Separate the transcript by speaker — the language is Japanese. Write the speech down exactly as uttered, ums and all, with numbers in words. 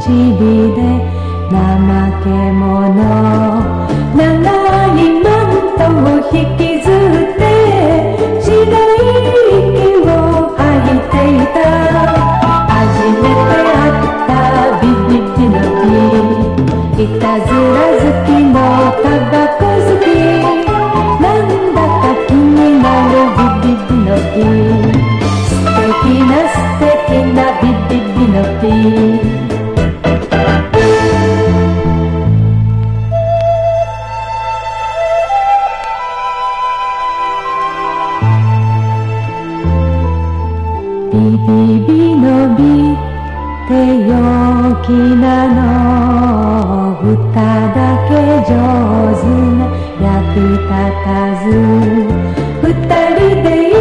Speaker 1: ちびで怠け者長いマントを引きずって白い息を吐いていた。初めて会ったビビビの木、いたずら好きのタバコ好き、なんだか気になるビビビの木、素敵な素敵なビビビの木。ビビビのビって陽気なの、歌だけ上手な役立たず、二人で